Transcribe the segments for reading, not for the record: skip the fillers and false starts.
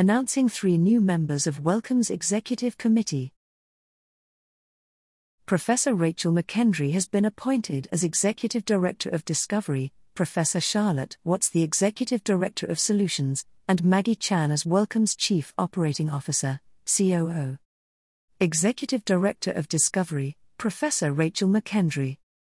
announcing 3 new members of Wellcome's Executive Committee. Professor Rachel McKendry has been appointed as Executive Director of Discovery, Professor Charlotte Watts the Executive Director of Solutions, and Maggie Chan as Wellcome's Chief Operating Officer, COO. Executive Director of Discovery, Professor Rachel McKendry.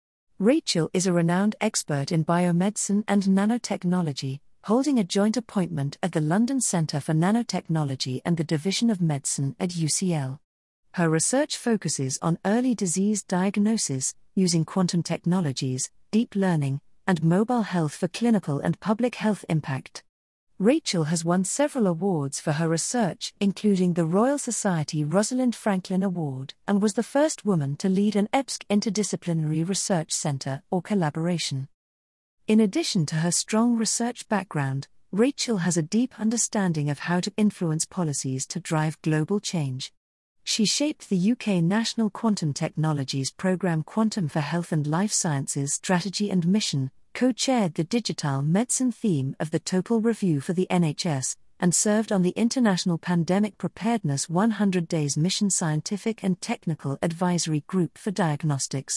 Rachel is a renowned expert in biomedicine and nanotechnology, holding a joint appointment at the London Centre for Nanotechnology and the Division of Medicine at UCL. Her research focuses on early disease diagnosis, using quantum technologies, deep learning, and mobile health for clinical and public health impact. Rachel has won several awards for her research, including the Royal Society Rosalind Franklin Award, and was the first woman to lead an EPSC interdisciplinary research centre or collaboration. In addition to her strong research background, Rachel has a deep understanding of how to influence policies to drive global change. She shaped the UK National Quantum Technologies Programme Quantum for Health and Life Sciences Strategy and Mission, co-chaired the digital medicine theme of the Topol Review for the NHS, and served on the International Pandemic Preparedness 100 Days Mission Scientific and Technical Advisory Group for Diagnostics.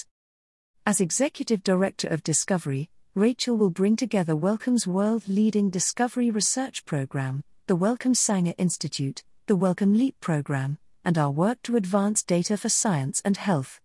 As Executive Director of Discovery, Rachel will bring together Wellcome's world-leading discovery research program, the Wellcome Sanger Institute, the Wellcome LEAP program, and our work to advance data for science and health.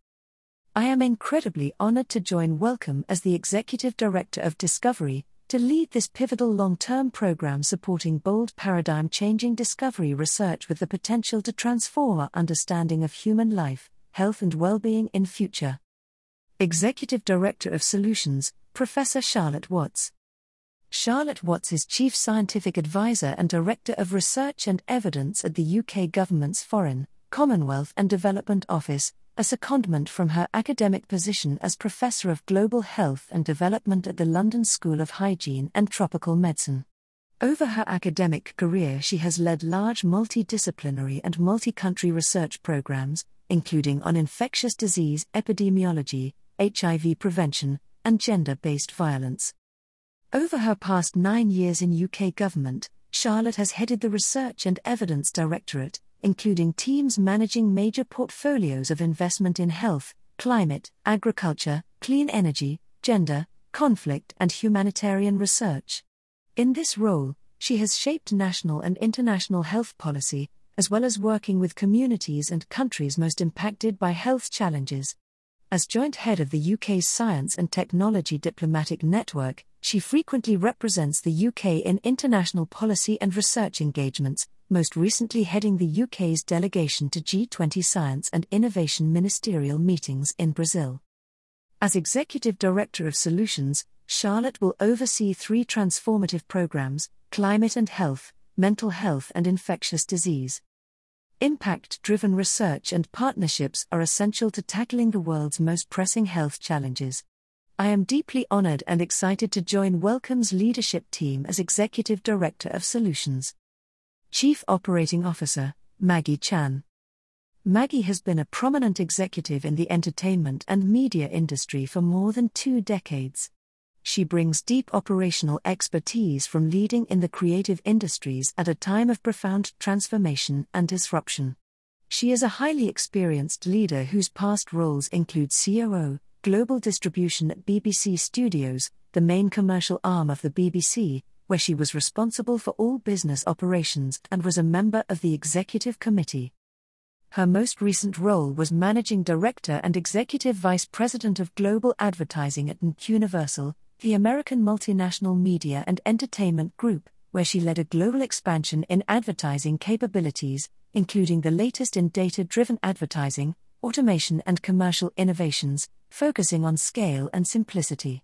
I am incredibly honored to join Wellcome as the Executive Director of Discovery, to lead this pivotal long-term program supporting bold paradigm-changing discovery research with the potential to transform our understanding of human life, health and well-being in future. Executive Director of Solutions, Professor Charlotte Watts. Charlotte Watts is Chief Scientific Advisor and Director of Research and Evidence at the UK Government's Foreign, Commonwealth and Development Office, a secondment from her academic position as Professor of Global Health and Development at the London School of Hygiene and Tropical Medicine. Over her academic career, she has led large multidisciplinary and multi-country research programs, including on infectious disease epidemiology, HIV prevention, and gender-based violence. Over her past 9 years in UK government, Charlotte has headed the Research and Evidence Directorate, including teams managing major portfolios of investment in health, climate, agriculture, clean energy, gender, conflict and humanitarian research. In this role, she has shaped national and international health policy, as well as working with communities and countries most impacted by health challenges. As joint head of the UK's Science and Technology Diplomatic Network, she frequently represents the UK in international policy and research engagements, most recently heading the UK's delegation to G20 Science and Innovation Ministerial meetings in Brazil. As Executive Director of Solutions, Charlotte will oversee 3 transformative programs: climate and health, mental health and infectious disease. Impact-driven research and partnerships are essential to tackling the world's most pressing health challenges. I am deeply honored and excited to join Wellcome's leadership team as Executive Director of Solutions. Chief Operating Officer, Maggie Chan. Maggie has been a prominent executive in the entertainment and media industry for more than 2 decades. She brings deep operational expertise from leading in the creative industries at a time of profound transformation and disruption. She is a highly experienced leader whose past roles include COO, Global Distribution at BBC Studios, the main commercial arm of the BBC, where she was responsible for all business operations and was a member of the Executive Committee. Her most recent role was Managing Director and Executive Vice President of Global Advertising at Universal, the American multinational media and entertainment group, where she led a global expansion in advertising capabilities, including the latest in data-driven advertising, automation and commercial innovations, focusing on scale and simplicity.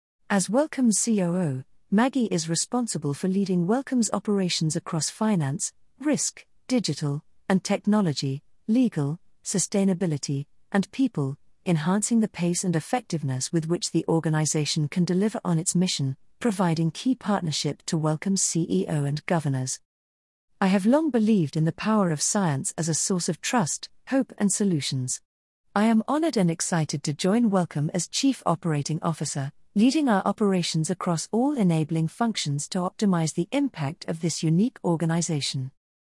As Wellcome's COO, Maggie is responsible for leading Wellcome's operations across finance, risk, digital, and technology, legal, sustainability, and people, enhancing the pace and effectiveness with which the organization can deliver on its mission, providing key partnership to Wellcome's CEO and governors. I have long believed in the power of science as a source of trust, hope and solutions. I am honored and excited to join Wellcome as Chief Operating Officer, leading our operations across all enabling functions to optimize the impact of this unique organization.